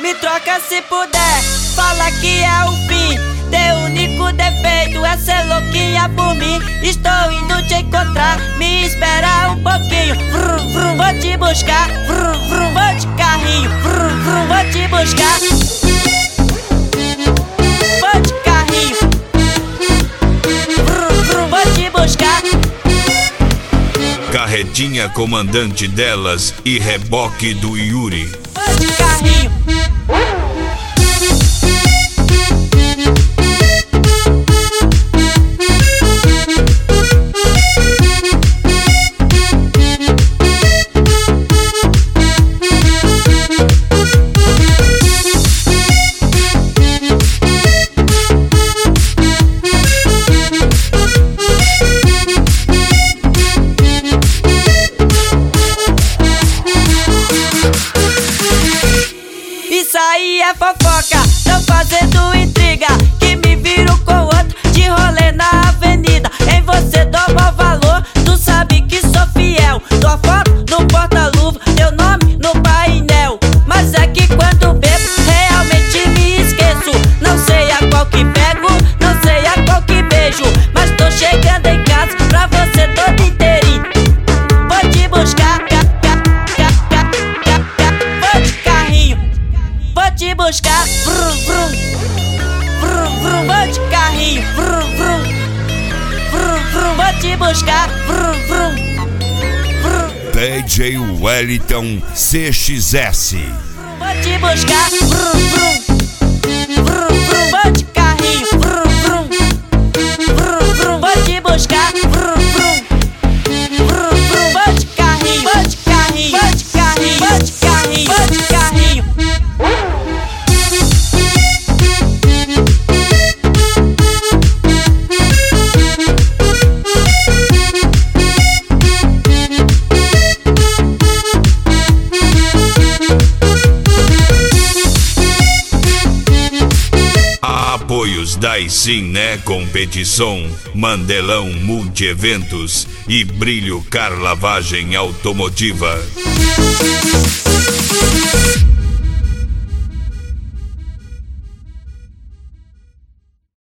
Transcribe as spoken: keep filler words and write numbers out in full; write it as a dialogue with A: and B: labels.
A: me troca se puder. Fala que é o fim. Teu único defeito é ser louquinha por mim. Estou indo te encontrar, me espera um pouquinho. Vrum, vrum, vou te buscar. Vrum, vrum, vou de carrinho. Vrum, vrum, vou te buscar. Vou de carrinho. Vrum, vrum, vou te buscar.
B: Carretinha comandante delas e reboque do Yuri.
A: Vou de carrinho. Isso aí é fofoca, tão fazendo intriga, que me viram com outro de rolê na avenida. Em você dou maior valor, tu sabe que sou fiel. Tua foto no porta-luva, teu nome no painel. Mas é que quando bebo, realmente me esqueço. Não sei a qual que pego, não sei a qual que beijo. Mas tô chegando em casa pra você todo inteirinho. Vou te buscar, vou de carrinho. Vou te buscar, vrum, vrum, vrum, vrum, vou de carrinho, vrum, vrum, vrum, vrum, vou te buscar, vrum, vrum, vrum.
B: D J Wellington C X S.
A: Vou te buscar, vrum, vrum, vrum, vrum, vou de carrinho, vrum, vrum, vrum, vrum, vou te buscar, vrum, vrum, vrum, vrum, vou de carrinho, vou de carrinho, vou de carrinho, vou de carrinho, vou de carrinho.
B: Apoios da Né Competição, Mandelão Multieventos e Brilho Car Lavagem Automotiva.